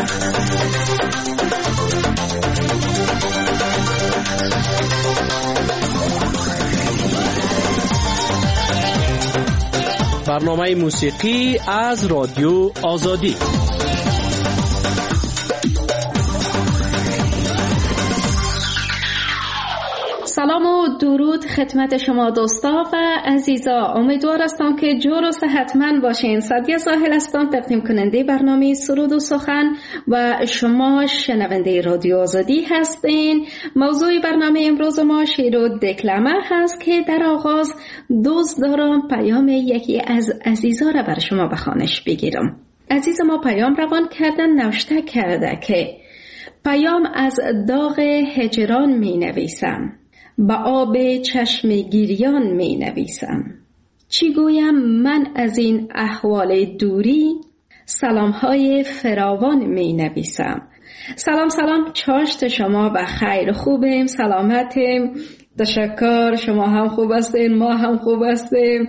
برنامه موسیقی از رادیو آزادی. سلام و درود خدمت شما دوستا و عزیزا. امیدوار هستم که جور و صحتمند باشین. سعدیه ساحل هستم، تقدیم کننده برنامه سرود و سخن و شما شنونده رادیو آزادی هستین. موضوع برنامه امروز ما شعر و دکلمه هست که در آغاز دوست دارم پیام یکی از عزیزا را بر شما به خوانش بگیرم. عزیز ما پیام روان کردن، نوشته کرده که پیام از داغ هجران می نویسم، با آب چشم گریان می نویسم. چی گویم من از این احوال دوری، سلامهای فراوان می نویسم. سلام چاشت شما بخیر، خوبیم، سلامتیم، تشکر. شما هم خوب هستین، ما هم خوب هستیم.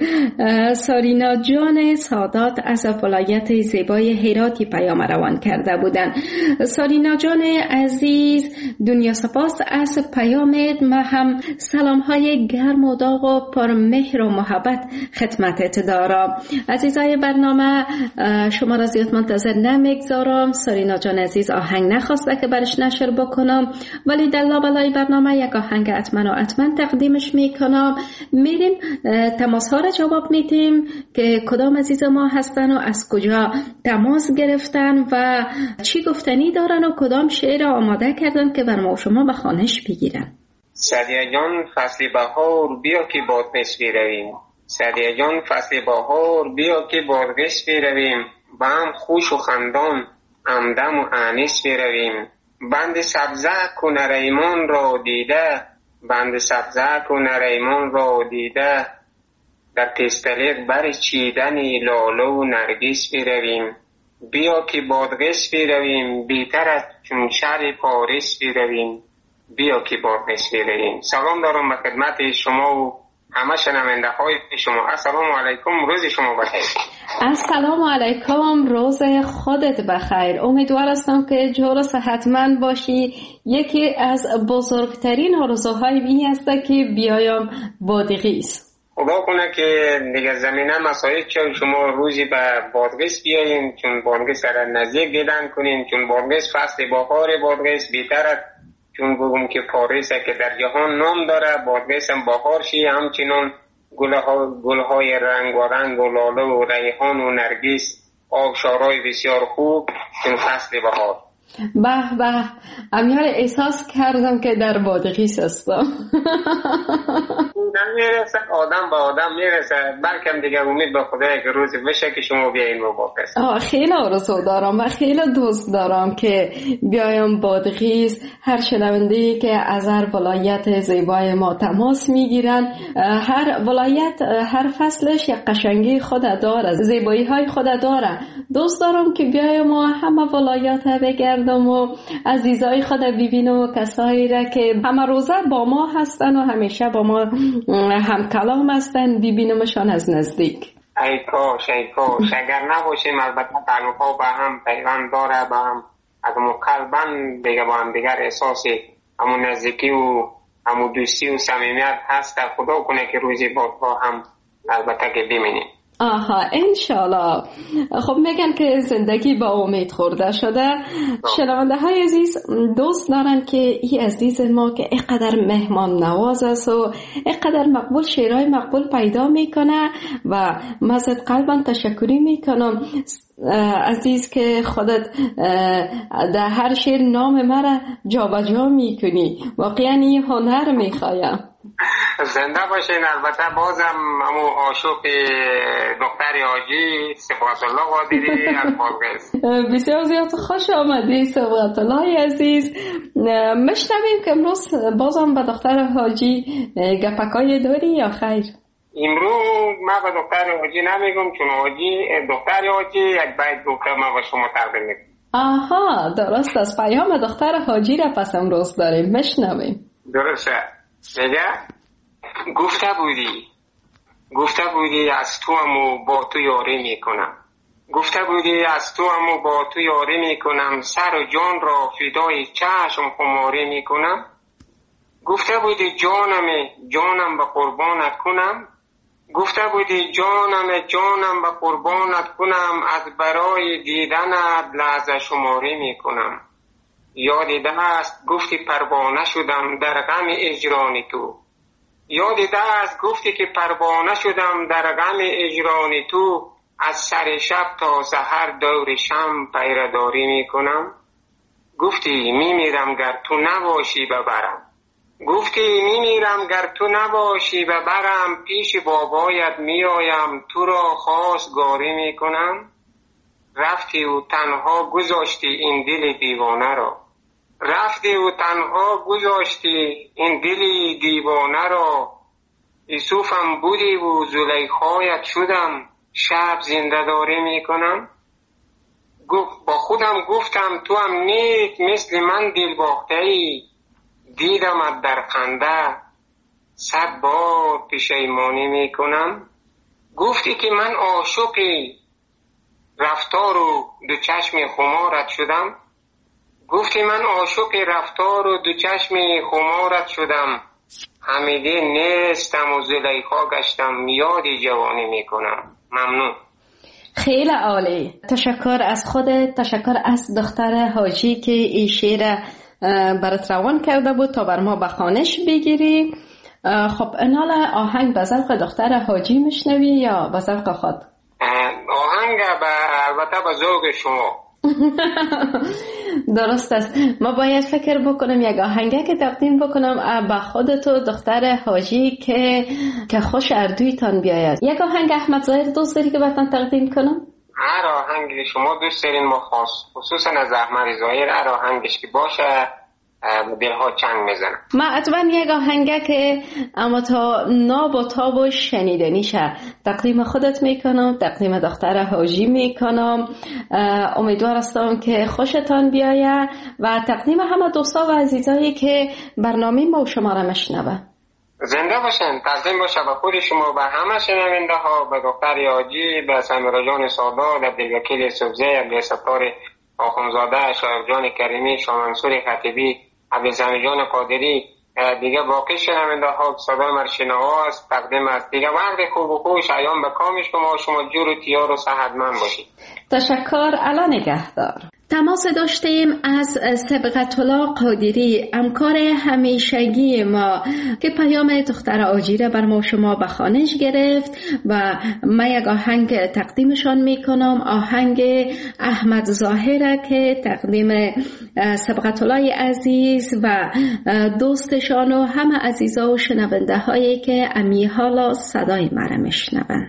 سارینا جان سادات از ولایت زیبای هراتی پیام روان کرده بودن. سارینا جان عزیز، دنیا سپاس از پیامت. ما هم سلام های گرم و داغ و پر مهر و محبت خدمتت دارم. عزیزای برنامه، شما را زیاد منتظر نمیگذارم. سارینا جان عزیز آهنگ نخواسته که برش نشر بکنم، ولی در لابلای برنامه یک آهنگ من تقدیمش میکنم. میریم تماس ها را جواب میدیم که کدام عزیز ما هستن و از کجا تماس گرفتن و چی گفتنی دارن و کدام شعر را آماده کردن که بر ما و شما به خوانش بگیرن. سعدیه جان فصل بهار بیا که بادغیس برویم، سعدیه جان فصل بهار بیا که بادغیس برویم، با هم خوش و خندان همدم و انیس برویم. بند سبزه کنه ریمان را دیده، بند سبزه کنه ریمان را دیده، در تستلیق بر چیدن لاله و نرگس برویم. بیا که بادغیس برویم، بیتر از چون شهر پاریس برویم، بیا که بادغیس برویم. سلام دارم به خدمت شما و همه شنونده های شما. السلام علیکم، روز شما بخیر. السلام علیکم، روز خودت بخیر. امیدوار هستم که جور و صحتمند باشی. یکی از بزرگترین آرزوهای این است که بیایم بادغیس. خدا کنه که دیگه زمینه مساعد چون شما روزی به بادغیس بیایین، چون بادغیس را نزدیک دیدن کنین، چون بادغیس فصل بهار بادغیس بیتر چون بگم که پاریس که در جهان نام داره، بادغیس هم بهار شی، همچنان گلهای رنگ و رنگ و لاله و ریحان و نرگس، آبشارهای بسیار خوب چون فصل بهار. به به، امیال احساس کردم که در بادغیس هستم. میرسه آدم به آدم میرسه، بلکه دیگه امید به خدای که روزی بشه که شما بیاین بادغیس. خیلی آرزو دارم و خیلی دوست دارم که بیایم بادغیس. هر شنونده‌ای که از هر ولایت زیبای ما تماس میگیرن، هر ولایت هر فصلش یک قشنگی خود داره، زیبایی های خود داره. دوست دارم که بیایم و همه ولایت بگردم و عزیزای خود ببینم و کسایی را که همه روزه با ما هستن و همیشه با ما هم کلام هستن ببینمشان از نزدیک. ای کاش اگر نباشیم، البته تعلق ها با هم پیوند داره، با هم از قلباً دیگه با هم دیگر احساس همون نزدیکی و همون دوستی و صمیمیت هست. خدا کنه که روزی با هم البته که ببینیم. آها، انشالله. خب میگن که زندگی با امید خورده شده. شنونده های عزیز دوست دارن که این عزیز ما که اینقدر مهمان نواز است و اینقدر مقبول شعرهای مقبول پیدا میکنه و مزد قلبا تشکری میکنم عزیز که خودت در هر شعر نام مرا جا به جا میکنی. واقعا این هنر میخوایم. زنده باشین. البته بازم همون عاشق دختر حاجی صبغت الله قادری از بادغیس. بسیار زیاد خوش آمدی صبغت الله عزیز. مشنویم که امروز بازم به دختر حاجی گپکای داری یا خیر؟ امروز من به دختر حاجی نمیگم، چون دختر حاجی یک بیت گفته من به شما تقدیم میکنم. آها، درست است. پیام دختر حاجی را پس امروز داریم، مشنویم. درسته. میگه گفته بودی از تو هم و با تو یاری میکنم، گفته بودی از تو اما با تو یاری میکنم، سر و جان را فدای چشم خماری میکنم. گفته بودی جانم به قربانت کنم، گفته بودی جانم به قربانت کنم، از برای دیدنت لحظه شماری میکنم. یاد دست گفتی پروانه شدم در غم اجران تو، یاد دست گفتی که پروانه شدم در غم اجران تو، از سر شب تا سحر دور شم پیرداری میکنم. گفتی میمیرم گر تو نباشی ببرم، گفتی میمیرم گر تو نباشی ببرم، پیش بابایت میایم تو را خواستگاری میکنم. رفتی و تنها گذاشتی این دل دیوانه را، رفتی و تنها گذاشتی این دل دیوانه را. یوسفم بودی و زلیخایت شدم، شب زنده داری میکنم. با خودم گفتم تو هم نیک مثل من دل باخته‌ای، دیدمت در خنده 100 بار پشیمانی میکنم. گفتی که من عاشقی رفتار و دو چشم خمارت شدم، گفتی من عاشق رفتار و دو چشم خمارت شدم. حمیده نیستم و زلیخا گشتم، یادی جوانی میکنم. ممنون. خیلی عالی. تشکر از خودت، تشکر از دختر حاجی که این شعر برات روان کرده بود تا بر ما به خوانش بگیری. خب انال آهنگ به ذوق دختر حاجی میشنوی یا به ذوق خود؟ آهنگ البته به ذوق شما. درست است. ما باید فکر بکنم یک آهنگه که تقدیم بکنم به خودت و دختر حاجی که خوش اردویتان بیاید. یک آهنگ احمد ظاهر دوست داری که براتون تقدیم کنم؟ هر آهنگی شما دوست دارین ما خصوصا از احمد ظاهر هر آهنگش که باشه دلها چنگ میزنه. ما اتبا یک آهنگه که اما تا ناب و تاب و شنیدنیشه تقدیم خودت میکنم، تقدیم دختر حاجی میکنم. امیدوار هستم که خوشتان بیایه و تقدیم همه دوستا و عزیزایی که برنامه ما و شما را مشنوه. زنده باشن. تقدیم باشه به خود شما، به همه شنونده ها، به دختر حاجی، به سمیرا جان سادات، عبدالوکیل سبزی، عبدالستار آخونزاده، شایق جان کریمی، شاه منصور خطیبی، عبدالسمی جان قادری، دیگه باقی شنونده ها صدای مرشنوا است. تقدیم است دیگه. وقت خوب و خوش ایام به کام شما جور و تیار و صحتمند باشید. تشکر. الان نگهدار. تماس داشتیم از سبقت الله قادری، همکار همیشگی ما که پیام دختر حاجی را بر ما شما به خوانش گرفت و من یک آهنگ تقدیمشان میکنم، آهنگ احمد ظاهر که تقدیم سبقت الله عزیز و دوستشان و همه عزیزا و شنونده هایی که امی حالا صدای مرا میشنون.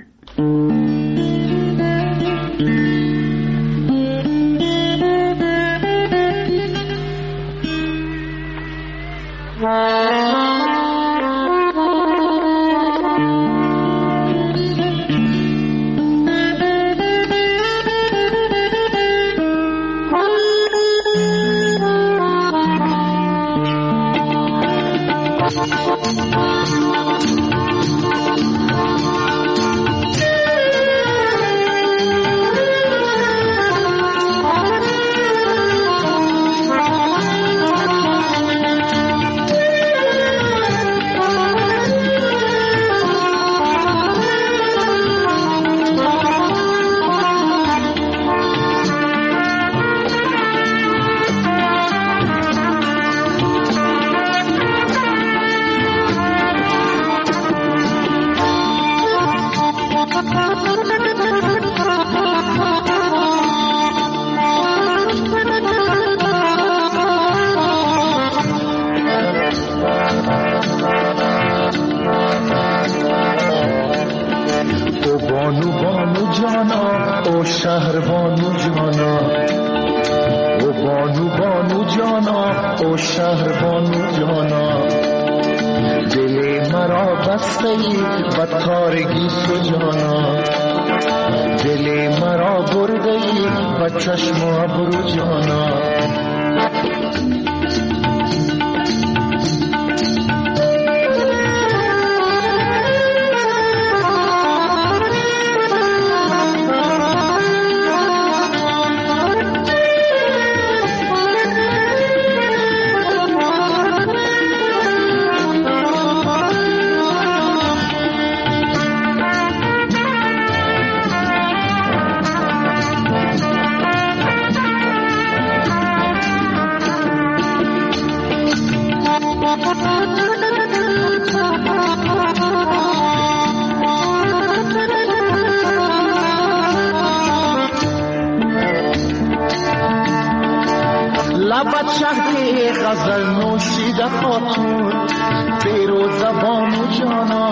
نبود شهر غزل نوشیده خاتون بیرو زبان و جانا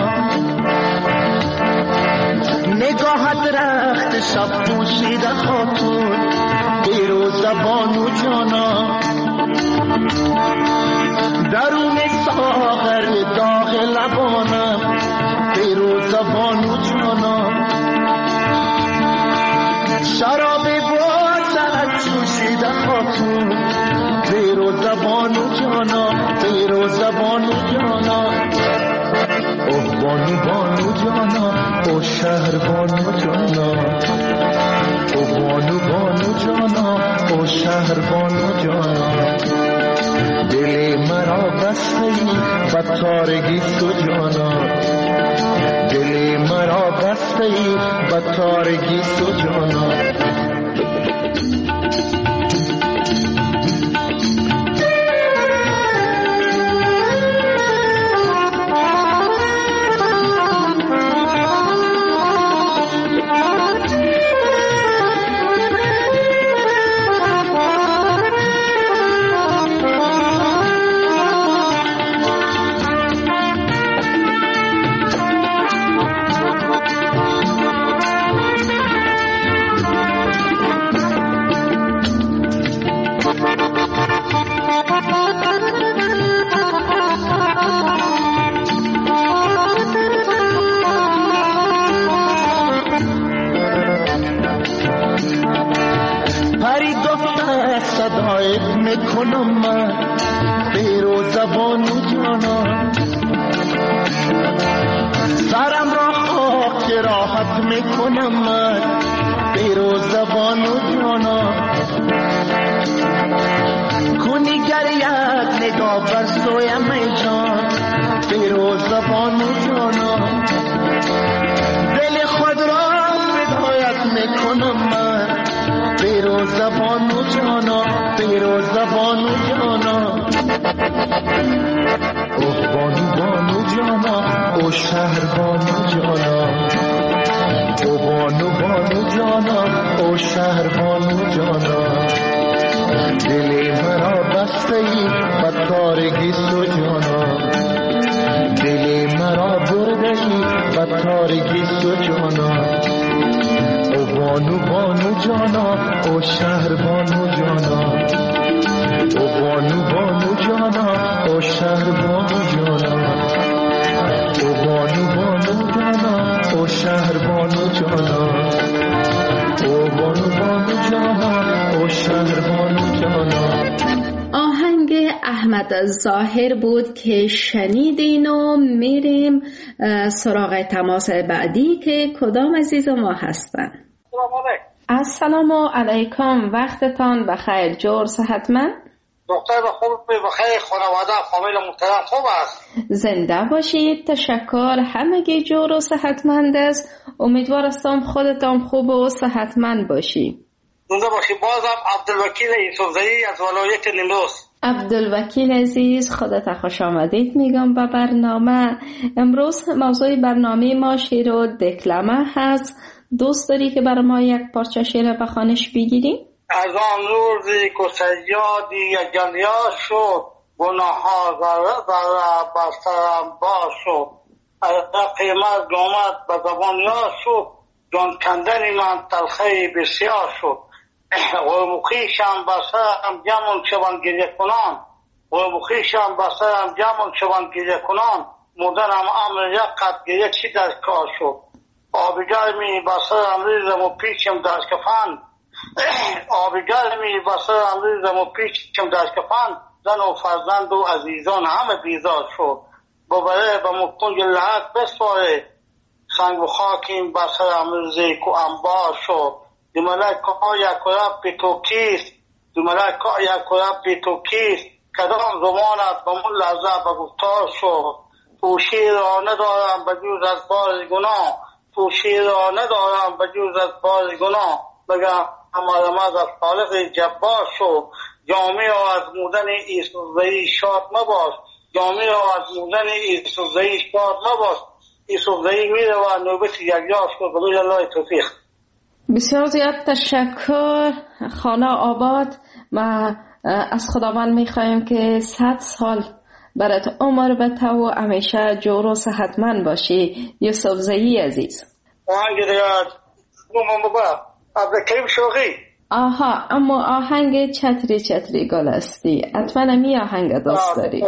نگاهت رخت شب پوشیده خاتون بیرو زبان و جانا درون ساغر داغ لبانم بیرو زبان و جانا شراب بازت جوشیده خاتون بیرو زبان و جانا بیرو زبان و جانا اوه بانو بانو جانا او شهر بانو جانا او بانو بانو جانا او شهر بانو جانا دل مرا بسته با تارگی تو جانا دل مرا بسته با تارگی تو جانا میکنم من بیرو زبان و جانا سرم را خاک راحت میکنم من بیرو زبان و جانا کنی گر یک نگاه بر سویم ای جان بیرو زبان و جانا دل خود را بدایت میکنم من بیرو زبان و جانا بیرو زبان و جانا اوه بانو بانو جانا او شهر بانو جانا او بانو بانو جانا او شهر بانو جانا دل مرا بسته ای با تارگی تو جانا دل مرا برده ای با تارگی تو جانا او بانو بانو جانا او شهر بانو جانا او بانو بانو جانا او شهر بانو جانا او بانو بانو جانا او شهر بانو جانا او بانو بانو جانا او شهر بانو جانا. آهنگ احمد ظاهر بود که شنیدین و میریم سراغ تماس بعدی که کدام عزیز ما هستن. السلام علیکم، وقتتان بخیر، جور صحتمند؟ دکتر بخیر، خانواده فامیل محترم خوب است؟ زنده باشید، تشکر، همگی جور و صحتمند است. امیدوارم خودتان خوب و صحتمند باشی. زنده باشی. بازم عبدالوکیل یوسفزئی از ولایت نیمروز. عبدالوکیل عزیز، خودت خوش آمدید میگم به برنامه. امروز موضوع برنامه ما شعر و دکلمه هست. دوست داری که برای ما یک پارچه شعر به خوانش بگیری؟ از آن روزی که سیادی جلیا شد، گناه ها ذره بر سرم باز شد. قیمت گامت به زبان یاد شد، جان کندن من تلخی بسیار شد. غرمخیشم بر سرم جمع شوند گریه کنان، غرمخیشم بر سرم جمع شوند گریه کنان. مردنم امر یک قد گریه چی در کار شد. آب گرمی بر سرم ریزم و پیچم در کفن، آب گرمی بر سرم ریزم و پیچم در کفن. زن و فرزند و عزیزان همه بیزار شد. ببره به مکنج لحق بسپاره، سنگ و خاکیم بر سرم ریزه که انبار شد. دو ملک ها یک رب به تو کیست، دو ملک ها یک رب به تو کیست. کدام زمانت به من لحظه به گفتار شد. پوشی را ندارم به جز از بار گناه، پوشی را ندارم به جز از بار گناه. بگم رمز از خالق جبار شد. جامی را از مودن یوسفزئی شاد مباش، جامی را از مودن یوسفزئی شاد مباش. یوسفزئی میره و نوبت یکجا شد. بلوی الله توفیق. بسیار زیاد تشکر خانه آباد. و از خداوند میخوایم که 100 سال برات عمر بده و همیشه جور و صحتمند باشی. یوسف زئی عزیز. عبدالکریم شوقی. آها، اما آهنگ چتری چتری گل استی حتما همی آهنگ دوست داری.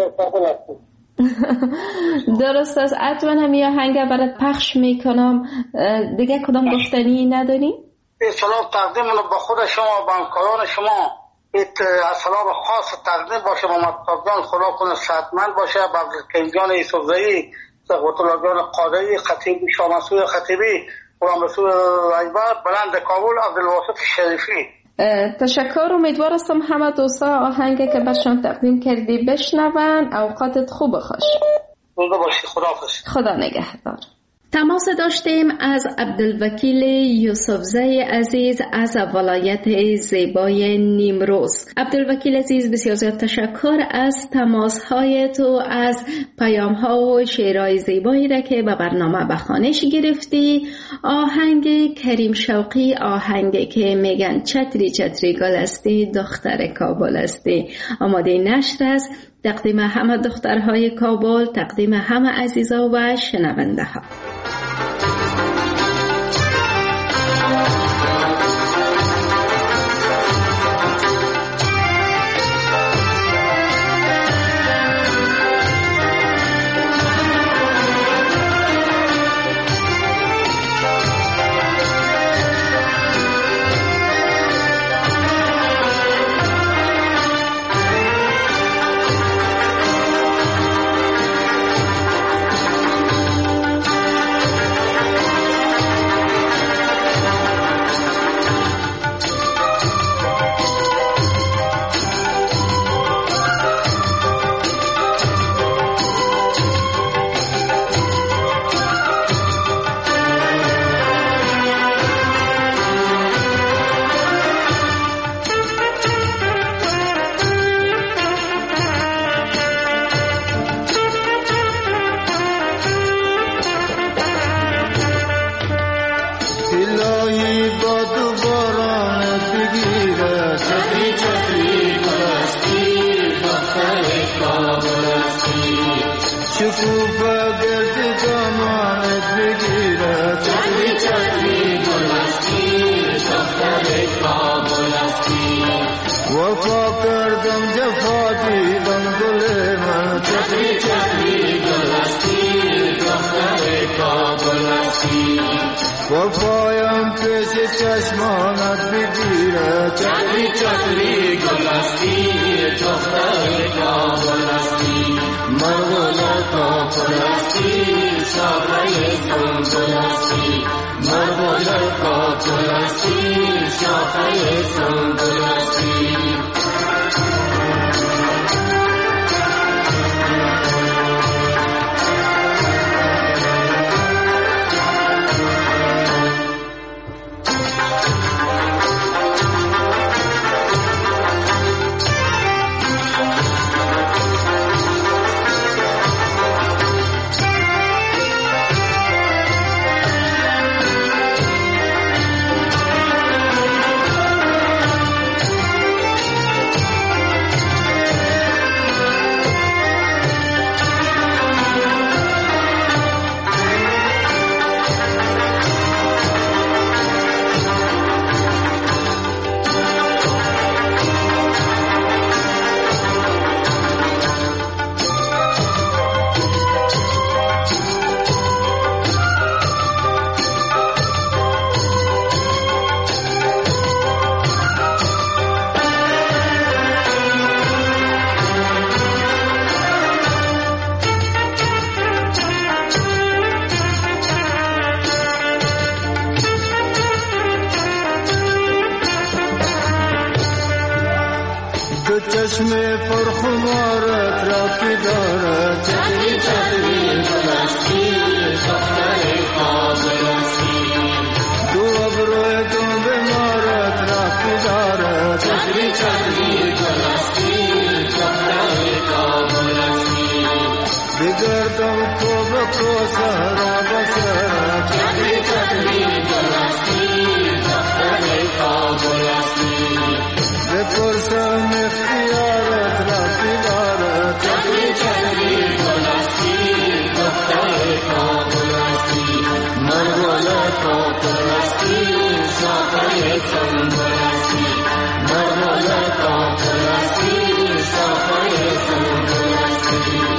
درست است، حتما همی آهنگ برات پخش میکنم. دیگه کدام گفتنی نداری؟ سلام تقدیم به خود شما، به همکاران شما. سلام خاص تقدیم باشه به مطلب جان، خدا کنه صحتمند باشه. به عبدالکریم جان یوسف زئی، سقوط الله جان قادری، خطیبی شاه منصور خطیبی، غلام رسول رایبر، بلند کابل، عبدالواسط شریفی. تشکر. امیدوار هستم همه دوستا آهنگی که برشان تقدیم کردی بشنون. اوقاتت خوب خوش. روزا باشی. خداحافظ. خدا نگهدار. تماس داشتیم از عبدالوکیل یوسف زئی عزیز از ولایت زیبای نیمروز. عبدالوکیل عزیز، بسیار زیاد تشکر از تماس های تو، از پیام ها و شعرهای زیبایی را که به برنامه به خوانش گرفتی. آهنگ کریم شوقی، آهنگی که میگن چتری چتری گل استی دختر کابل استی، آماده نشر است. تقدیم همه دخترهای کابل، تقدیم همه عزیزا و شنونده ها. و پایم پیش چشمانت بگیره چتری چتری گلستی دختر کابلستی مرغولا کابلستی شاخه سنبلستی مرغولا کابلستی شاخه سنبلستی چشم پرخمارت را که دارد چتری چتری گلستی دختر کابلستی دو ابروی دو بمارت را که دارد چتری چتری گلستی دختر کابلستی بگردم تو بکو سهرا بسرت چتری چتری گلستی بپرسم اختیارت رفتی دارد چطوری چطوری گلستی دختر کابلستی مرمال کابلستی ساقه سنبلستی مرمال کابلستی ساقه سنبلستی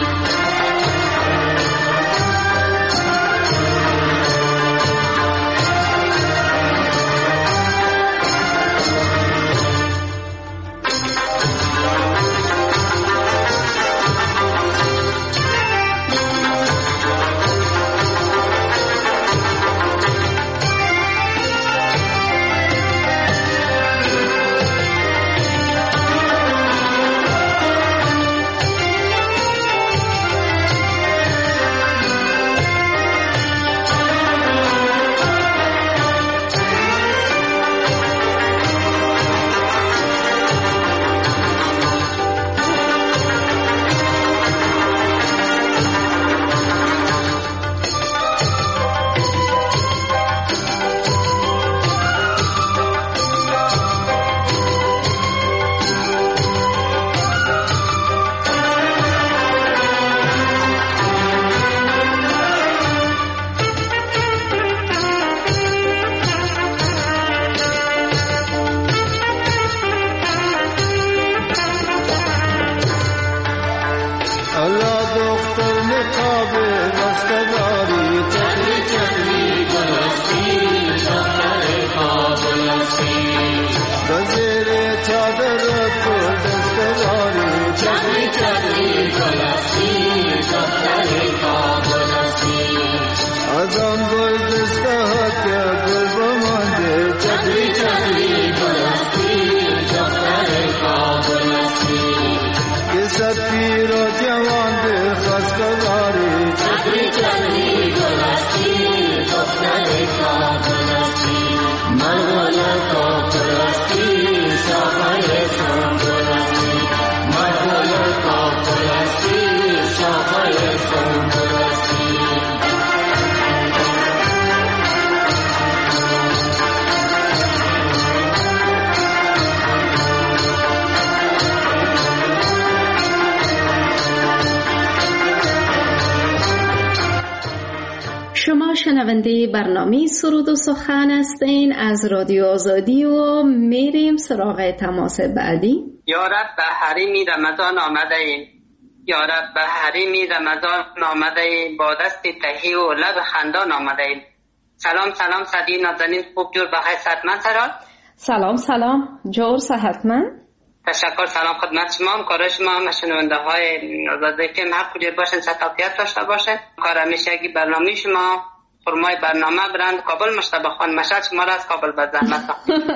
شما شنونده برنامه سرود و سخن هستین از رادیو آزادی و میریم سراغ تماس بعدی. یا رب به حریم رمضان آمده ایم، یا رب به حریم رمضان آمده ایم، با دست تهی و لب خندان آمده ایم. سلام سلام صدی نازنین، خوب جور بخیر صحتمند سرال. سلام سلام جور صحتمند. تشکر. سلام خدمت شما، کار شما، شنونده های آزادی فیلم هر کجا باشن ستاقیت داشته باشن. کار همیشگی برنامه شما فرمای برنامه برند کابل مجتبی خان مشهد شما را از کابل به زحمت.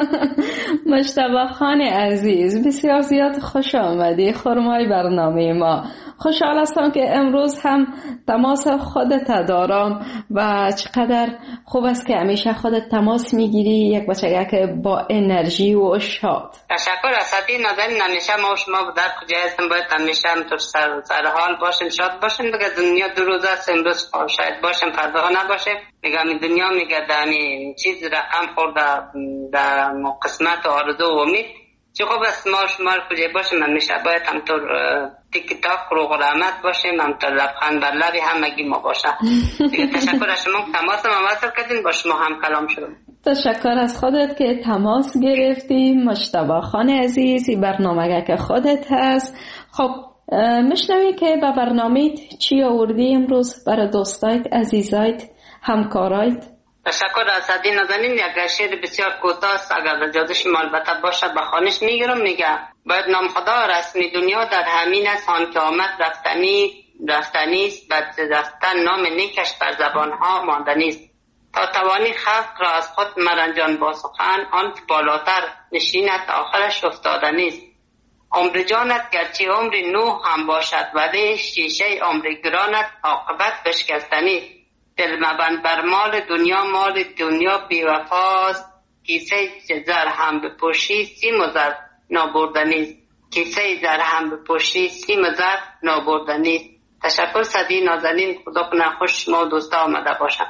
مجتبی خان عزیز بسیار زیاد خوش آمدی خرمای برنامه ما. خوشحال هستم که امروز هم تماس خودت دارم و چقدر خوب است که همیشه خودت تماس میگیری، یک بچه که با انرژی و شاد. تشکر. اساتی نظرین همیشه ما و شما در کجا هستیم باید همیشه همطور سر حال باشیم، شاد باشیم. دیگه دنیا دو روز است، امروز شاید باشیم فردا نباشیم. میگم این دنیا میگه دمی چیز رقم خورده در قسمت و آرزو و امید. چه خوب است ما شما کجا باشیم همیشه باید همطور تیک تاک رو غرامت باشیم، همطور لبخند بر لبی همگی ما باشه. تشکر از شما تماس ما وصل کردین، با شما هم کلام شدم. تشکر از خودت که تماس گرفتی مجتبی خان عزیز. این برنامه که خودت هست. خب میشنوی که به برنامه چی آوردی امروز برای دوستایت، عزیزایت، همکارایت؟ تشکر از صدی نازنین. یک شعر بسیار کوتاه است، اگر اجازه شما البته باشه به خوانش میگیرم. میگه باید نام خدا رسمی دنیا در همین است، آن که آمد رفتنی است، بعد رفتن نام نیکش بر زبانها ماندنی است. تا توانی خلق را از خود مرنجان با سخن، آن که بالاتر نشینت آخرش افتادنی است. عمر جانت گرچه عمر نوح هم باشد، ولی شیشه عمر گرانت عاقبت بشکستنی است. دل مبند بر مال دنیا بی وفاست، کیسه زر هم بپوشی سیم و زر نابردنی است. کیسه زر هم بپوشی سیم و زر نابردنی است. تشکر صدی نازنین، خدا کنه خوش شما و دوستا آمده باشم.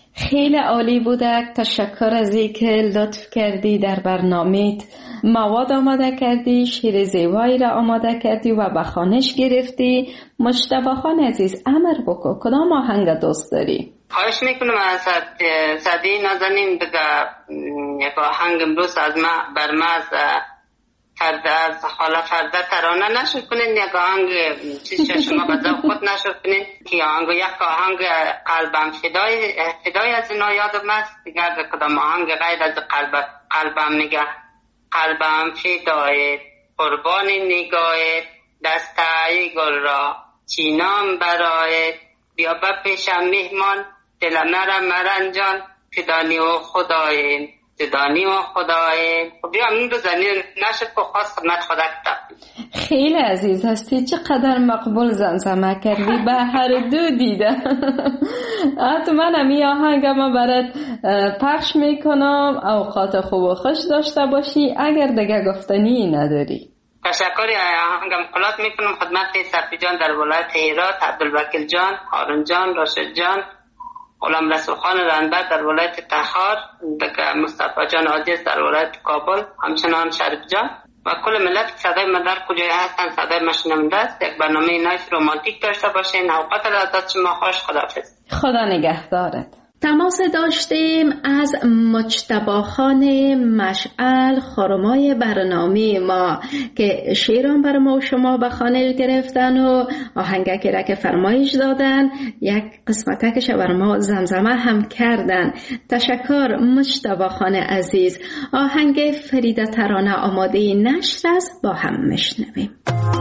خیلی عالی بوده. تشکر از اینکه لطف کردی در برنامه‌ت مواد آماده کردی، شعر زیبایی را آماده کردی و به خوانش گرفتی. مجتبی خان عزیز، امر بکن کدام آهنگ دوست داری؟ خواهش میکنم از صدی نازنین دیگه یک آهنگ امروز از ما بر ما از حالا فرده ترانه نشد کنین، یک آهنگ چیز شما به ذوق خود نشد کنین که یک آهنگ قلبم فدای از اینا یادم است دیگه. کدام آهنگ غیر از قلبم میگه قلبم فدای قربان نگاه دستای گل را چینام برای بیا با پیشم مهمان دل مرنجان فدانی و خدای دانی و خدای. بیا این رو زنی نشد که خواست خدمت خدا کتاب. خیلی عزیز هستی، چقدر مقبول زمزمه کردی، به هر دو دیده. حتما همی آهنگ ما برات پخش میکنم، اوقات خوب و خوش داشته باشی. اگر دیگه گفتنی نداری. تشکر. آهنگم قلات میکنم خدمت صفی جان در ولایت هرات، عبدالوکیل جان، هارون جان، راشد جان، غلام رسول خان رنبر در ولایت تخار، مصطفی جان عاجز در ولایت کابل، همچنان شریف جان و کل ملت صدای من در کجای هستن صدای مشنونده است. یک برنامه نایف رومانتیک داشته باشین. اوقات لذت شما خوش. خداحافظ. خدا نگهدارت. تماس داشتیم از مجتبی خان مشعل، خارمای برنامه ما که شعران بر ما و شما به خوانش گرفتن و آهنگکی را که فرمایش دادن یک قسمتکش بر ما زمزمه هم کردن. تشکر مجتبی خان عزیز. آهنگ فریده ترانه آماده نشر است، با هم میشنویم.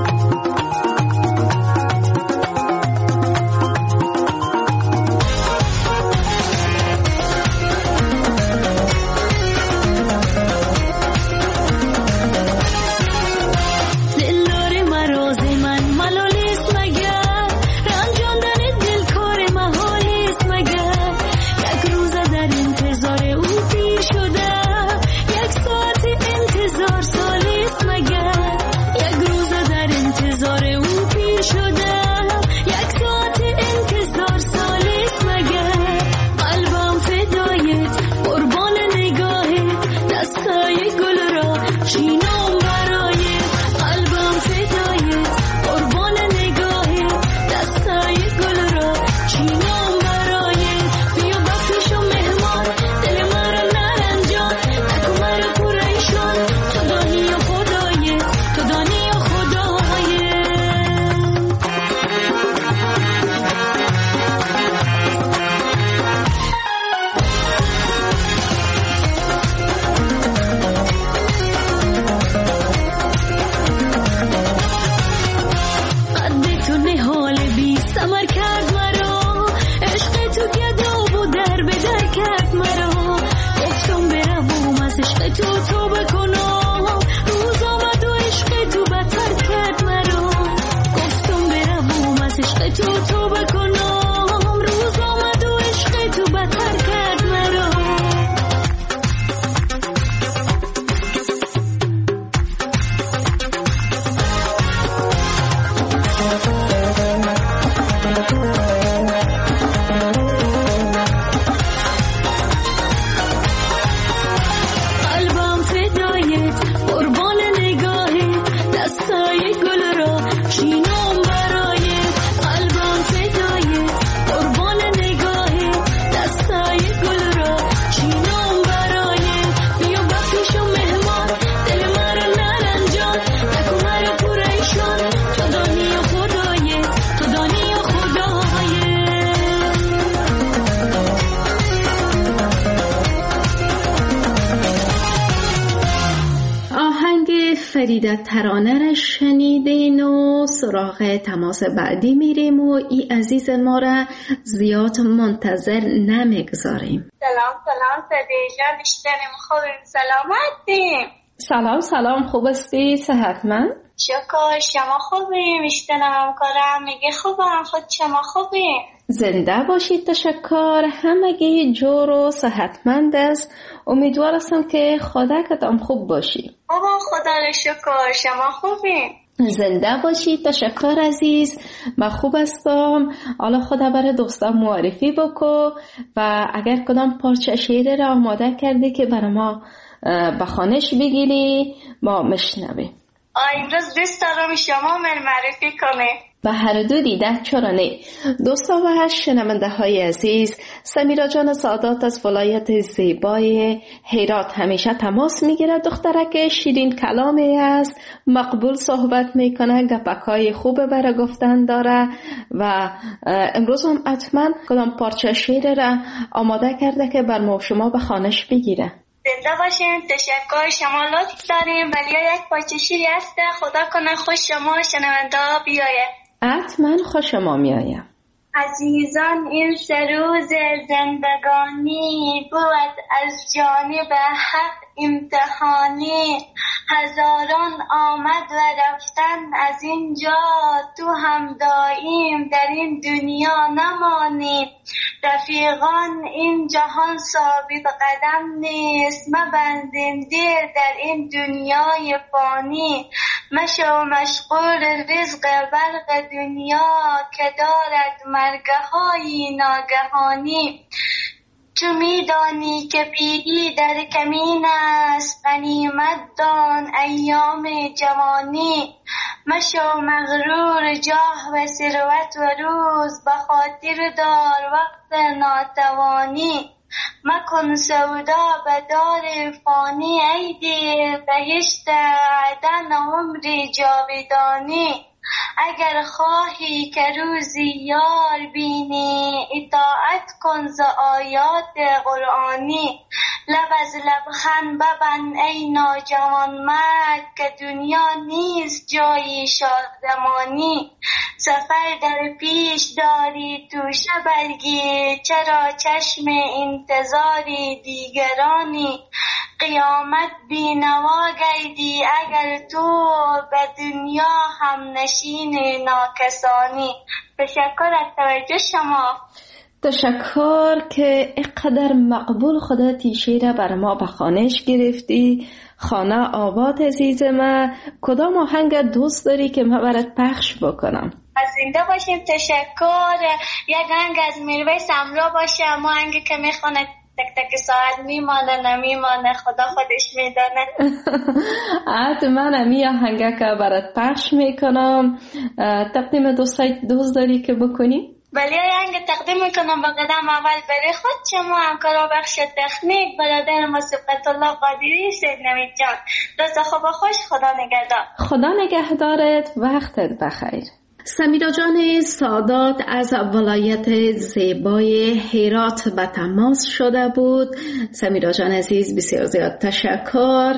فریده ترانه را شنیدین و سراغ تماس بعدی میریم و ای عزیز ما را زیاد منتظر نمیگذاریم. سلام صدیق جان، اشتنیم خوبیم، سلامتیم. سلام خوب استی؟ صحتمند؟ شکر، شما خوبیم؟ اشتنم کارم میگه خوبم، خود شما خوبیم؟ زنده باشید. تشکر. همگی جور و صحتمند است. امیدوارم که خدا کدام خوب باشی. بابا خدا رو شکر. شما خوبیم؟ زنده باشید. تشکر عزیز، من خوب هستم. حالا خدا برای دوستان معرفی بکو و اگر کدام پارچه شعر را آماده کردی که برای ما به خوانش بگیری ما مشنویم. امروز دوست دارم شما من معرفی کنه. به هر دو دیده چرا نه. دوستان و شنونده های عزیز، سمیرا جان سادات از ولایت زیبای هرات همیشه تماس میگیره. دخترک شیرین کلامی است، مقبول صحبت میکنه، گپکای خوب برای گفتن داره و امروز هم حتما کدام پارچه شعر را آماده کرده که بر ما شما به خوانش بگیره. زنده باشین. تشکر، شما لطف داریم. ولی یک پارچه شیری هست، خدا کنه خوش شما شنونده ها بیایه. حتما خوش ما میایم. عزیزان این سه روز زندگانی بود از جانب حق امتحانی، هزاران آمد و رفتن از اینجا، تو هم دائم در این دنیا نمانی. رفیقان این جهان ثابت قدم نیست، مبندین دیر در این دنیای فانی. مشو مشغول رزق برق دنیا که دارد مرگهای ناگهانی. تو میدانی که پیری در کمین است، غنیمت دان ایام جوانی. مشو مغرور جاه و ثروت و روز، به خاطر دار وقت ناتوانی. مکن سودا به دار فانی ای دل، بهشت عدن عمر جاودانی. اگر خواهی که روزی یار بینی، اطاعت کن ز آیات قرآنی. لب از لبخند ببند ای ناجوان مرد، که دنیا نیست جایی شادمانی. سفر در پیش داری تو شبرگی، چرا چشم انتظاری دیگرانی. قیامت بینوا گردی اگر تو به دنیا هم نشین ناکسانی. تشکر از توجه شما. تشکر که اقدر مقبول خودت شعر بر ما به خوانش گرفتی. خانه آباد عزیز من، کدام آهنگ دوست داری که من برات پخش بکنم؟ از زنده باشیم. تشکر. یک آهنگ از میرویس امرا باشه، اما آهنگی که میخونه تک تک ساعت میمانه نمیمانه، خدا خودش میدانه. حتما امی آهنگ که برات پخش میکنم. تقدیم دوست داری که بکنی؟ بله، آهنگ تقدیم میکنم به قدم اول برای خود شما همکارا بخش تکنیک برادر ما صبحت الله قادری سید نوید جان. روز خوب و خوش، خدا نگهدار. خدا نگهدارت، وقتت بخیر. سمیرا جان سادات از ولایت زیبای هرات به تماس شده بود. سمیرا جان عزیز بسیار زیاد تشکر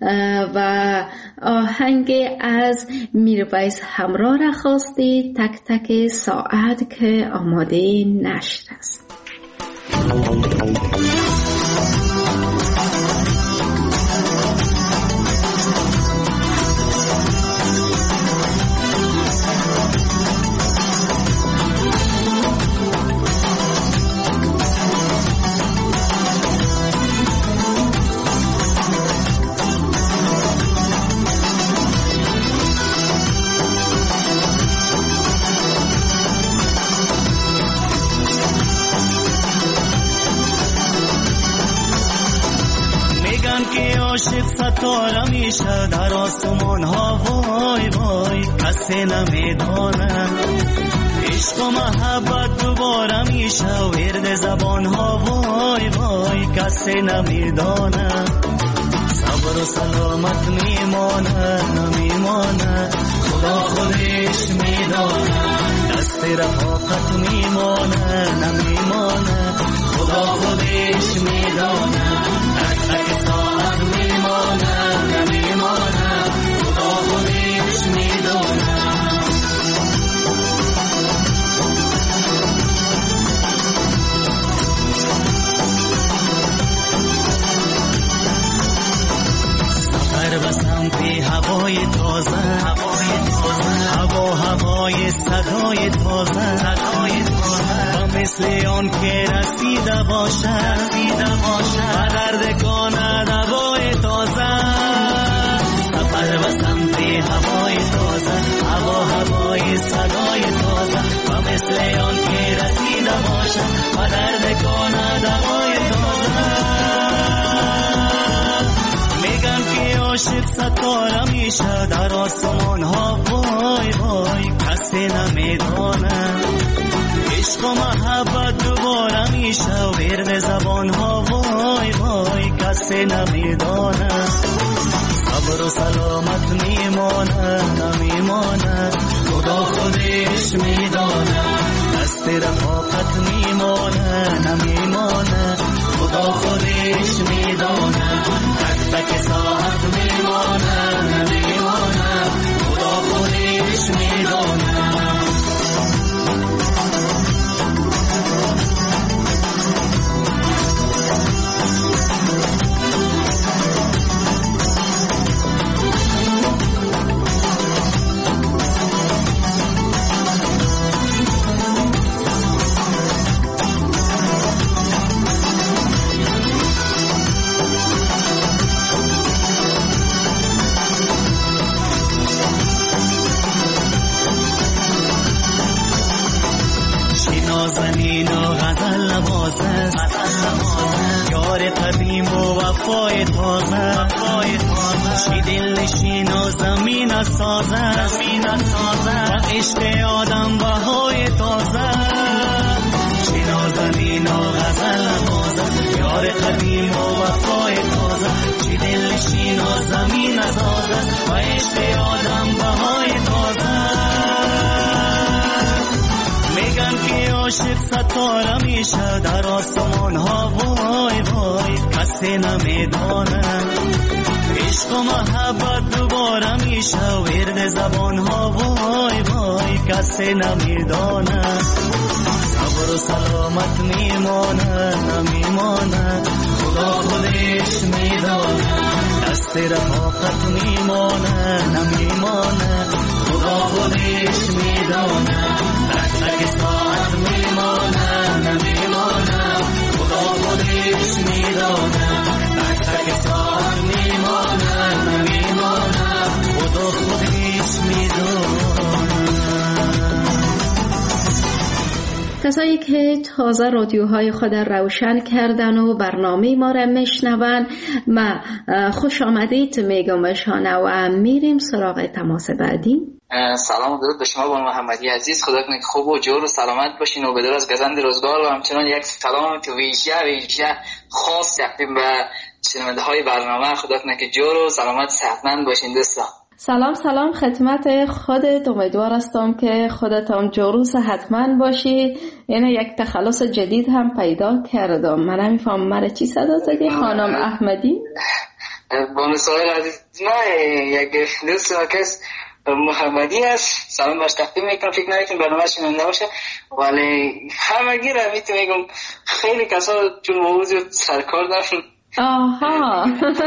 و آهنگ از میرویس همراه را خواستی، تک تک ساعت که آماده نشر است. عاشق ستاره میشه در آسمان ها، وای وای کسی نمیدانه. عشق و محبت دوباره میشه ورد زبان ها، وای وای کسی نمیدانه. صبر و سلامت میمانه نمیمانه، خدا خودش میدانه. دست رفاقت میمانه نمیمانه، خدا خودش میدانه. تک تک ساعت میمانه نمیمانه، خدا خودش میدانه. سفر به سمت هوای تازه، هوای صدای تازه، و مثل آن که رسیده باشه و درد کنه دوای تازه. سفر به سمت هوای تازه، ستاره میشه در آسمان ها، وای وای کسی نمیدانه. عشق و محبت دوباره میشه ورد زبان ها، وای وای کسی نمیدانه. صبر و سلامت میمانه نمیمانه، خدا خودش میدانه. دست رفاقت میمانه نمیمانه، خدا خودش میدانه. تک تک ساعت میمانه نمیمانه، خدا خودش میدانه. نازنین و غزل نواز است، یار قدیم و وفای تازه. چی دل نشین و زمین سازه، و عشق آدم بهای تازه. چی نازنین و غزل نواز است، یار قدیم و وفای تازه. چی دل نشین و زمین سازه، و عشق آدم بهای تازه. میگن که عاشق ستاره میشه در آسمان ها، وای وای کسی نمیدانه. عشق و محبت دوباره میشه ورد زبان ها، وای وای کسی نمیدانه. صبر و سلامت میمانه نمیمانه، خدا خودش میدانه. دست رفاقت میمانه نمیمانه، خدا خودش میدانه. تک ساعت میمانه نمیمانه، خدا خودش میدانه. تک ساعت میمانه نمیمانه، خدا خودش میدانه. کسایی که تازه رادیوهای خود روشن کردن و برنامه ما را میشنون، ما خوش آمدید میگم بهشانه و میریم سراغ تماس بعدی. سلام و درود به شما بانو محمدی عزیز. خدا کنه که خوب و جور و سلامت باشین و به در از گزند روزگار. و همچنان یک سلام تو ویژه خاص تقدیم به شنونده های برنامه. خدا کنه که جور و سلامت صحتمند باشین دوستان. سلام خدمت خودت. امیدوار هستم که خودت هم جور و صحتمند باشی. یعنی یک تخلص جدید هم پیدا کردم. من نمیفهم مرا چی صدا زدی خانم احمدی؟ بانو سوال عزیز، نه یک دوست کس محمدی هست، سلام باش تقدیم میکنم. فکر نکنم برنامه شنونده باشه، ولی همگی را میگم خیلی کسا چون موضوع سرکار دارن. آها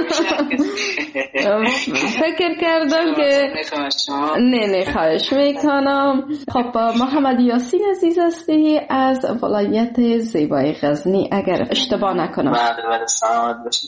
فکر کردم که نه خواهش میکنم. خب محمد یاسین عزیز هستی از ولایت زیبای غزنی اگر اشتباه نکنم. بله سلامت باشین.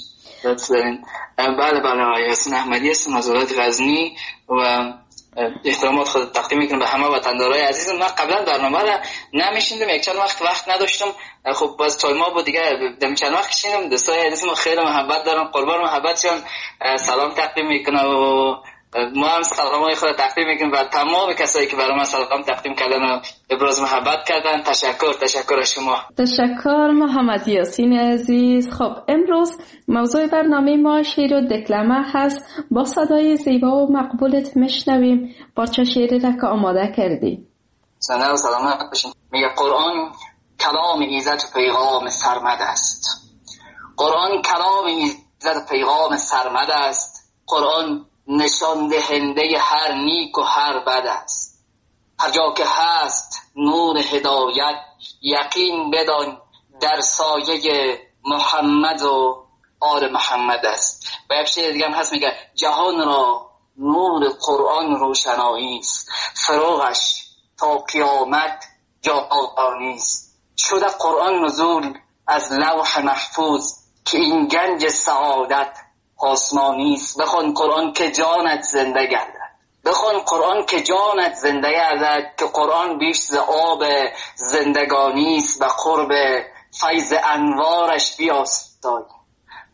بله یاسین احمدی هستم از ولایت غزنی و احترامات خود تقدیم میکنم به همه وطندارای عزیزم. من قبلا برنامه را نمیشیندم، یک چند وقت نداشتم. خب باز تایما بود دیگه، دم چند وقت شیندم. دوستای عزیزم خیلی محبت دارم، قربان محبتشون سلام تقدیم میکنم و ما هم سلامای خود تقدیم میکنم و تمام کسایی که برای من سلام تقدیم کردن و ابراز محبت کردن. تشکر از شما. تشکر محمد یاسین عزیز. خب امروز موضوع برنامه ما شعر و دکلمه هست. با صدای زیبا و مقبولت میشنویم پارچه شعری را که آماده کردی. سلامت باشین. میگه قرآن کلام ایزد و پیغام سرمد است. قرآن کلام ایزد و پیغام سرمد است. قرآن نشان دهنده هر نیک و هر بد است. هر جا که هست نور هدایت یقین بدان در سایه محمد و آل محمد است. و یک شعر دیگه هم هست میگه جهان را نور قرآن روشنایی است. فروغش تا قیامت جاودانی است. شده قرآن نزول از لوح محفوظ که این گنج سعادت آسمانی است. بخوان قرآن که جانت زنده گردد. بخوان قرآن که جانت زنده گردد که قرآن بیش ز آب زندگانی است. و قرب فیض انوارش بیاستای.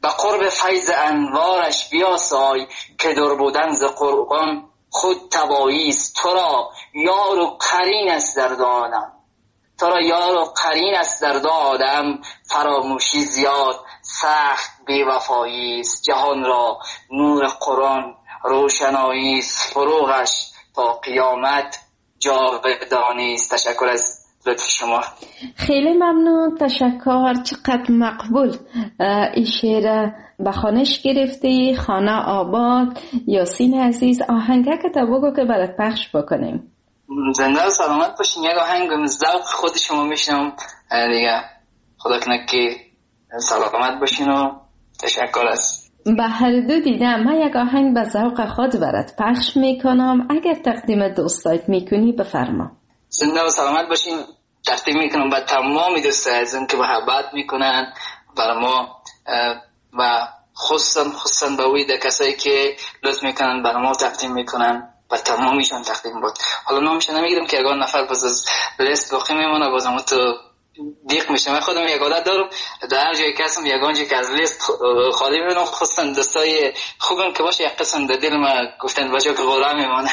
به قرب فیض انوارش بیاسای که دور بودن ز قرآن خود تبایی است. تو را یار و قرین است در دو عالم، تو را یار و قرین است در دو عالم. فراموشی زیاد سخت بی‌وفایی است. جهان را نور قرآن روشنایی است. فروغش تا قیامت جاودانی است. تشکر از لطف شما. خیلی ممنون، تشکر. چقدر مقبول این شعر به خوانش گرفتی. خانه آباد. یاسین عزیز، آهنگه که تا بگو که برات پخش بکنیم. زنده و سلامت باشین. یک آهنگ ذوق خود شما میشنم دیگه. خدا کنه که سلامت باشین و تشکر است. به هر دو دیدم. من یک آهنگ به ذوق خود برات پخش میکنم. اگر تقدیم دوستایت میکنی بفرما. زنده و سلامت باشین. تقدیم میکنم به تمام دوستای عزیزم که محبت میکنن برای ما و خصوصا به وید کسایی که لطف میکنن برای ما تقدیم میکنن. و تمامیشان تقدیم بود. حالا نامش نمیگیرم که اگر نفر باز از لیست باقی میمونه بازم تو دیق میشه. من خودم یک عادت دارم در هر جایی که هستم یگانجی که از لیست خالی میبینم، خصوصا دوستای خوبم که باشه یک قسم در دل ما گفتن بچه که غوره میمونه.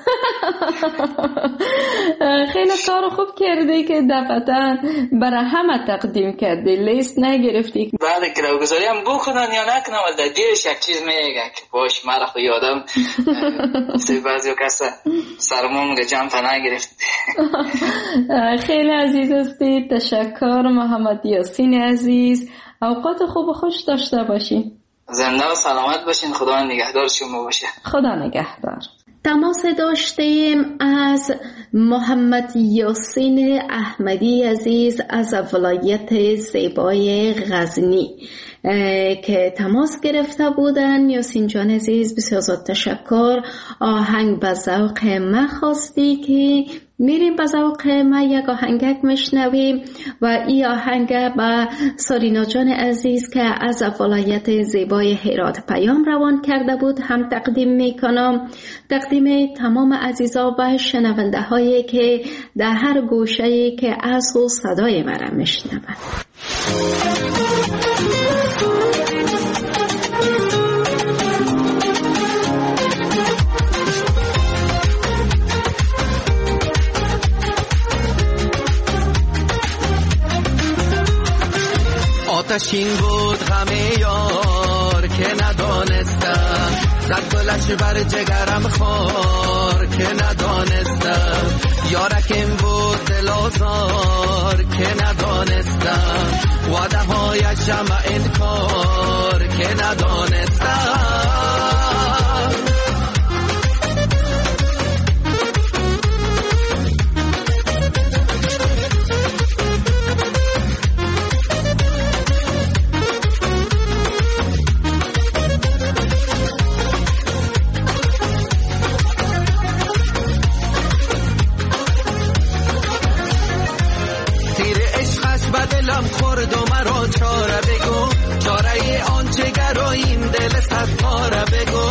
خیلی کار خوب کردی که دفعتاً برای همه تقدیم کردی، لیست نگرفتی. بعد که رو گذاری هم بکنن یا نکنم ولی در دیرش یک چیز میگه که باش مرا خو یادم بعضی کسا سرمون که جمع نگرفت. خیلی عزیز هستی. تشکر محمد یاسین عزیز. اوقات خوب و خوش داشته باشین. زنده و سلامت باشین. خدا نگهدار شما باشه. خدا نگهدار. تماس داشتیم از محمد یاسین احمدی عزیز از ولایت زیبای غزنی که تماس گرفته بودن. یاسین جان عزیز بسیار زیاد تشکر. آهنگ به ذوق ما خواستی که میریم به ذوق ما یک آهنگک میشنویم و این آهنگ به سارینا جان عزیز که از ولایت زیبای هرات پیام روان کرده بود هم تقدیم میکنم. تقدیم تمام عزیزا و شنونده هایی که در هر گوشه‌ای که از و صدای مرا میشنوند. آتشین بود غم یار که ندانستم، زد گلش بر جگرم خار که ندانستم. یارکم بود دل آزار که ندانستم، وعده هایش جمع انکار که ندانستم. دلم خورد و مرا چاره بگو، چاره آن جگراییم دل ستاره بگو.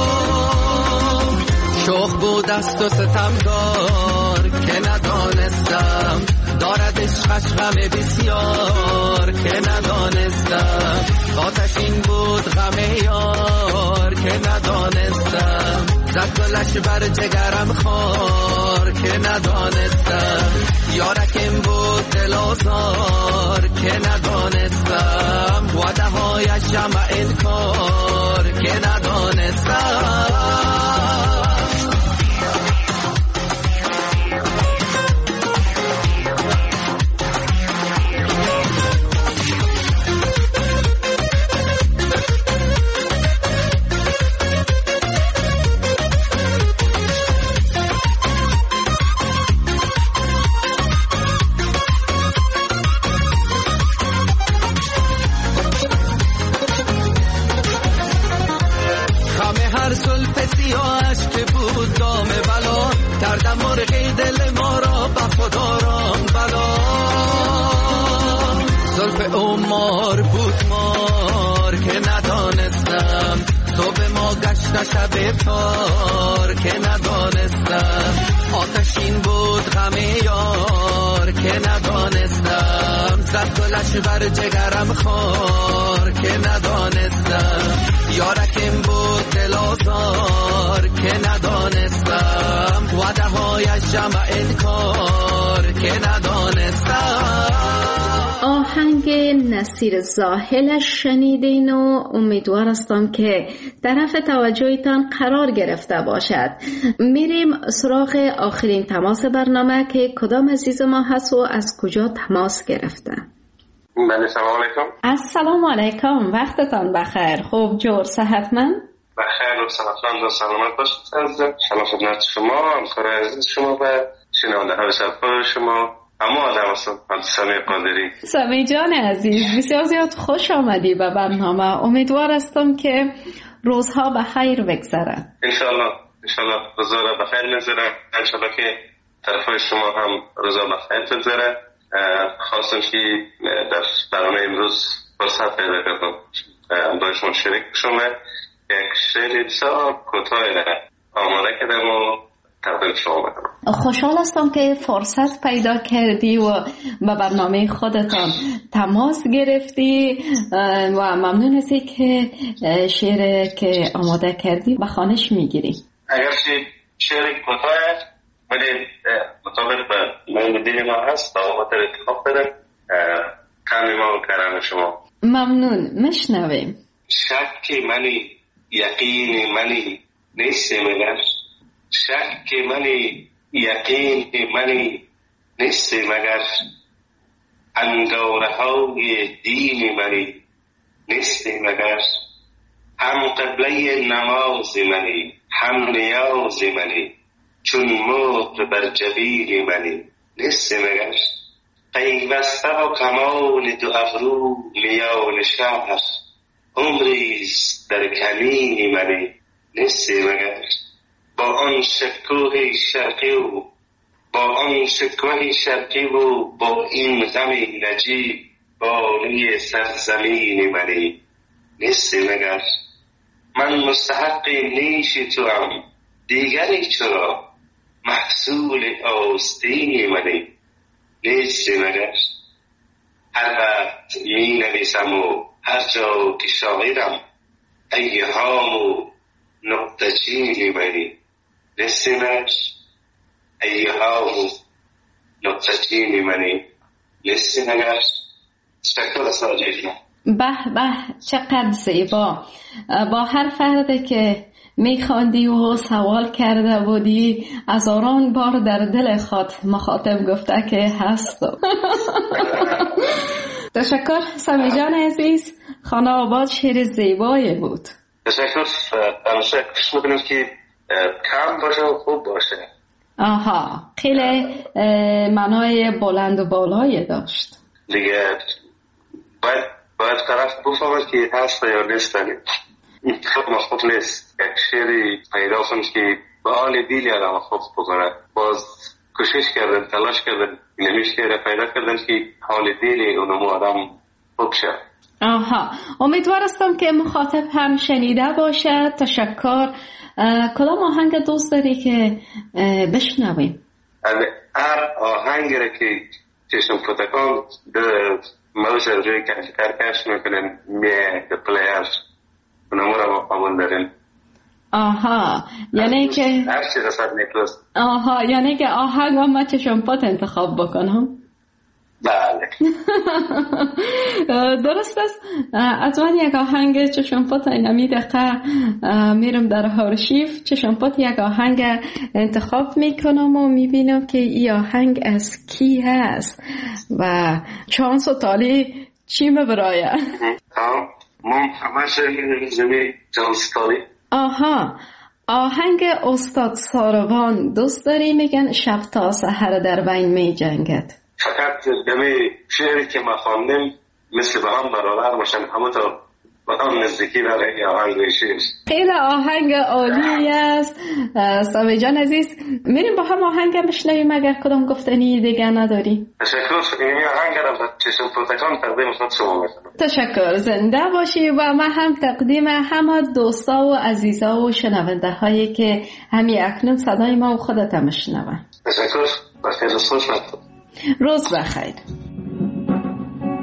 شوخ بود است و ستمگار که ندانستم، دارد عشقش غم بسیار که ندانستم. آتشین بود غم یار که ندانستم، زد گلش بر جگرم خار که ندانستم. یارکم بود دل آزار که ندانستم، وعده هایش جمع انکار که ندانستم. کردم مرغی دل ما را به خداران بلا، زلف عمر بود مار که ندانستم، تو به ما گشت شب تار که ندانستم. آتشین بود غم یار که ندانستم، زد گلش بر جگرم خار که ندانستم یارکم بود دل آزار که ندانستم وعده هایش جمع انکار که ندانستم. آهنگ نصیر زاهلش شنیدین و امیدوار هستم که طرف توجهتان قرار گرفته باشد. میریم سراغ آخرین تماس برنامه که کدام عزیز ما هست و از کجا تماس گرفته. بله سلام علیکم. السلام علیکم، وقتتان بخیر. خوب جور صحتمند؟ بخیر و صحتمند و سلامت باشید. سلام خدمت شما، همکار عزیز شما و شنونده های شبکه شما. اما آدم هستم سمی قادری. سمی جان عزیز، بسیار زیاد خوش آمدی به برنامه. امیدوار هستم که روزها به خیر بگذره. انشالله روزها را به خیر بگذره. انشالله که طرفای شما هم روزها به خیر بگذره. خواستم که در برنامه امروز فرصت پیدا کردم با شما شریک بشم. یک شعر بسیار کوتاه آماده کردم و تقدیم شما بدم. خوشحال هستم که فرصت پیدا کردی و به برنامه خودتان تماس گرفتی و ممنون هستی که شعر که آماده کردی به خوانش میگیری. اگر شعر کوتاه ولی مطابق به میل دل ما هست با آماده انتخاب بدم کمی ما کرم شما. ممنون، مشنویم. شک منی یقین منی نیست مگر، شک منی یقین منی نیست مگر، انگاره های دین منی نیست مگر، هم قبله نماز منی هم نیاز منی، چون مهر بر جبین منی نیست مگر، پیوسته و کمان دو ابرو میان شهر، عمریست در کمین منی نیست مگر، با آن شکوه شرقی و با این غم نجیب بالای سرزمین منی نیست مگر، من مستحق نیش توام دیگری چرا، محصول آستین منی نیست مگر، هر وقت می نویسم و هر جا که شاعرم ایهام و نقطه چین منی نیست مگر، ایهام و نقطه چین منی نیست مگر. شکر ساجد. به چقدر زیبا. با هر فرده که میخواندی و سوال کرده بودی هزاران بار در دل خود مخاطب گفته که هستم. تشکر سمی جان عزیز. خانه آباد شعر زیبایی بود. تشکر. همیشه کش میکنیم که کم باشه و خوب باشه. آها، خیلی معنای بلند و بالایی داشت دیگه. باید طرف بفهمد که هست یا نیست. خود مخوف نیست. یک شعری پیدا کنم که به حال دیلی آدم خوب بکنه. باز کوشش کردن، تلاش کردن، نمیشه پیدا کردن که حال دیلی اونمو آدم خوب شد. آها، امیدوار هستم که مخاطب هم شنیده باشه. تشکر. کدام آهنگ دوست داری که بشنویم؟ هر آهنگ را که چشم پتکان موش روی کارکش میکنن میه پلیرز اونمو را با قبول دارین. آها، یعنی که هر چی رسد نیکلوست. آها، یعنی که آهنگ هم چشم پت انتخاب بکنم. بله. درست است. از من یک آهنگ چشم پت اینمی دقیقه میرم در آرشیو چشم پت یک آهنگ انتخاب میکنم و میبینم که این آهنگ از کی هست و چانس و تالی چی مبرایه. من همش زمین چانس تالی. آها، آهنگ استاد ساروان دوست داری؟ میگن شب تا سحر در بین می جنگد. فقط دمی شعری که ما خواندیم مثل به هم برابر باشن، همه تا به هم نزدیکی داره یا آهنگ شعر. خیلی آهنگ عالی است. سامی جان عزیز، میریم با هم آهنگ بشنویم اگر کدام گفتنی دیگه نداری. تشکر. این آهنگ را چشم پرتکان تقدیم خود شما میکنم. تشکر. زنده باشی. و من هم تقدیم همه دوستا و عزیزا و شنونده هایی که همی اکنون صدای ما و خودت هم میشنون. تشکر. بخیر. روز خوش. روز بخیر.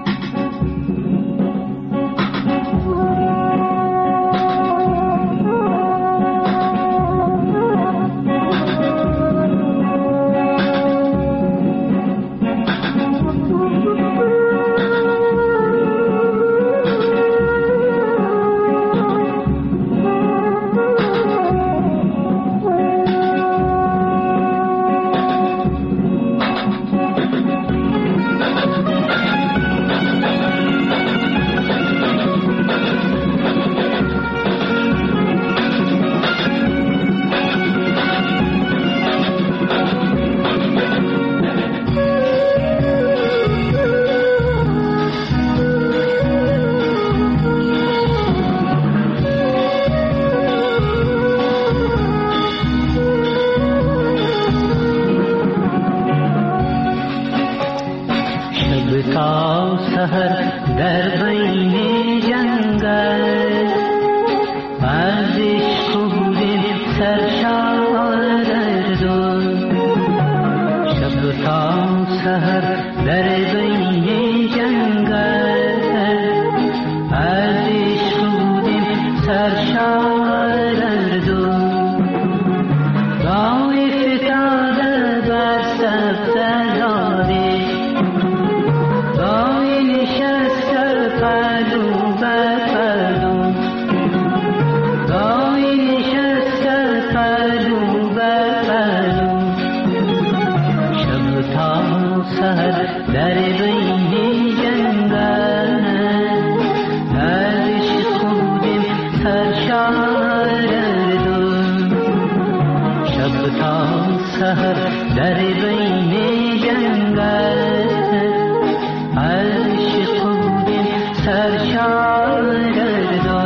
تا سحر در بین جنگل از عشق بودیم سرشاردو گاهی فتاده بر سبززاده گاهی نشسته پلو بر پلو گاهی نشسته پلو بر پلو شب تا سحر در بین جنگل از عشق بودیم سرشاردو شب تا سحر در بین جنگل از عشق بودیم سرشاردو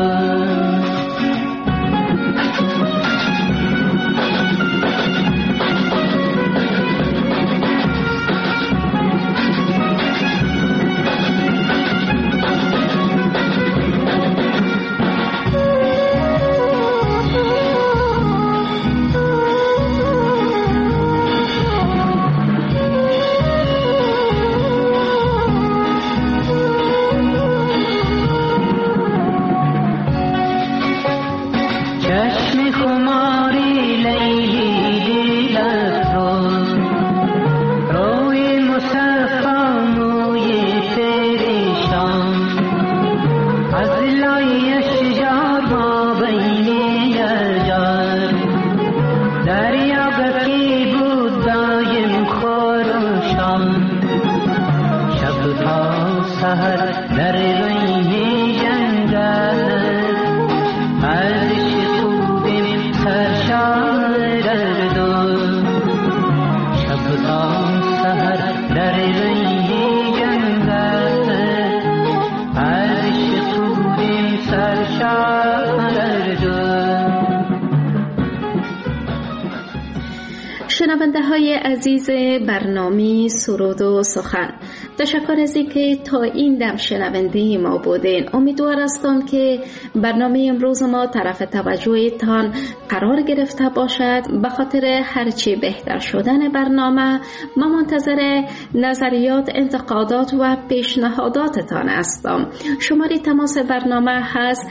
شنونده های عزیز برنامه سرود و سخن، تشکر از اینکه تا این دم شنونده ما بودین. امیدوار هستم که برنامه امروز ما طرف توجهتان قرار گرفته باشد. به خاطر هرچی بهتر شدن برنامه ما منتظر نظریات، انتقادات و پیشنهاداتتان هستم. شماره تماس برنامه هست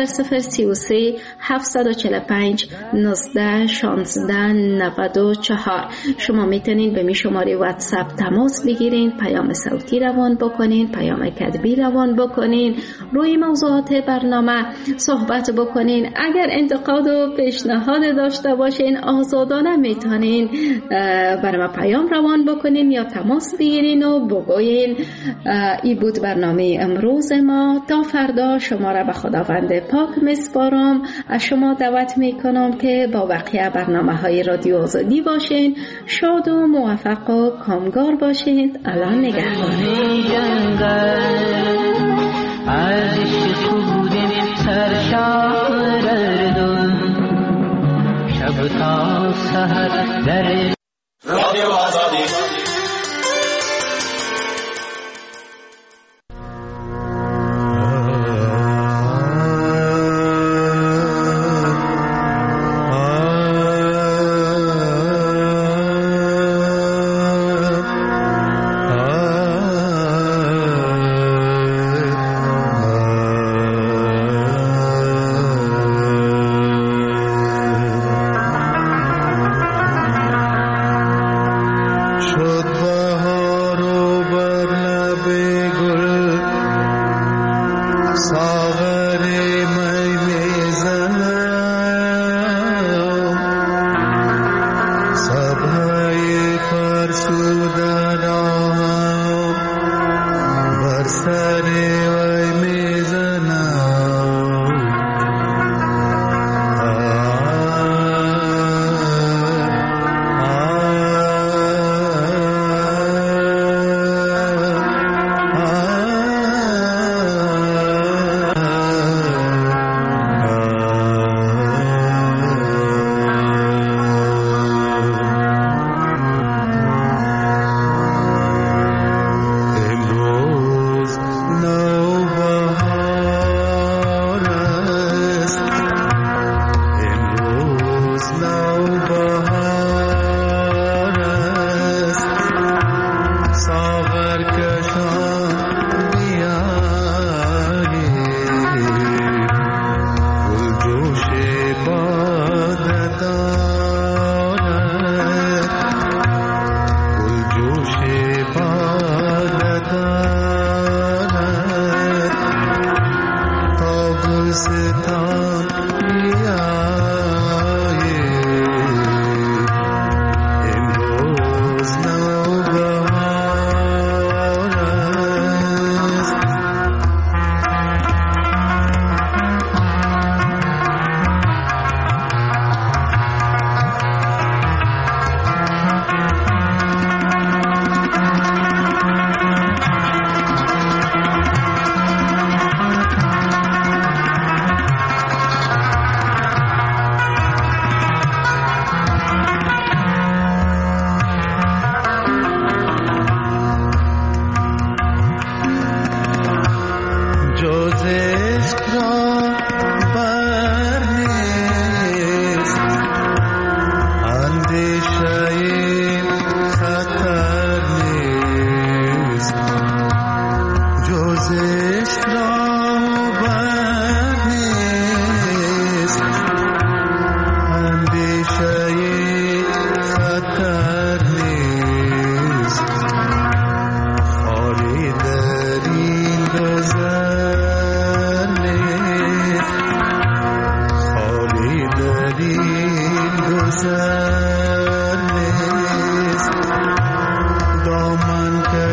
0033 745 19 16 94. شما میتونین به می شماره واتساپ تماس بگیرین، پیام صوتی روان بکنین، پیام کتبی روان بکنین، روی موضوعات برنامه صحبت بکنین. اگر انتقاد و پیشنهاد داشته باشین آزادانه میتونین برای ما پیام روان بکنین یا تماس بگیرین و بگوین ای بود برنامه امروز ما. تا فردا شما را به خداوند پاک میسپارم. از شما دعوت میکنم که با بقیه برنامه های رادیو آزادی باشین. شاد و موفق و کامگار باشید. الان نگهدار. از عشق بودیم سرشاردو شب تا سحر در رادیو آزادی.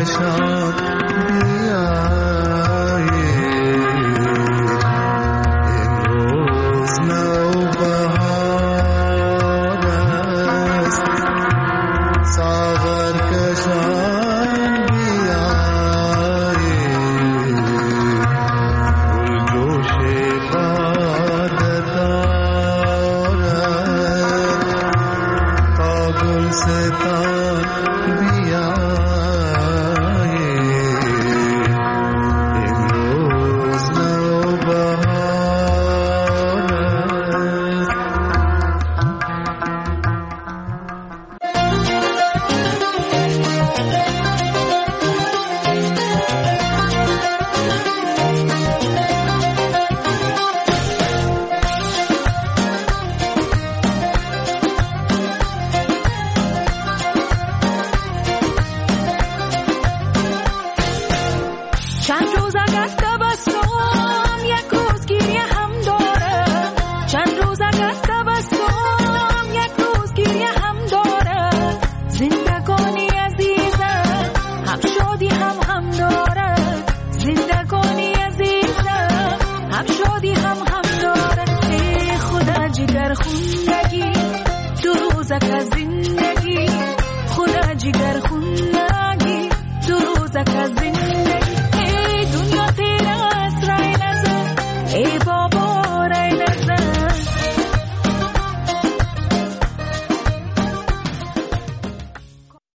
کشان امروز نوبهار است ساغر کشان